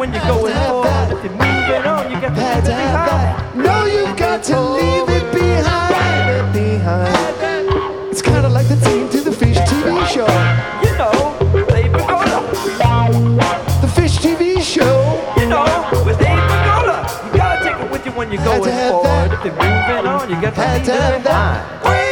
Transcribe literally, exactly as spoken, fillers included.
when you're going forward. If you're moving on, you got to leave it behind. No, you've got to leave it behind. behind. It's kind of like the theme to the Fish T V show. You know, Dave Pagola. The Fish T V show. You know, with Dave Pagola. You gotta take it with you when you're going Had to have forward. that. If you're moving on, you got to Had leave to it have that. behind.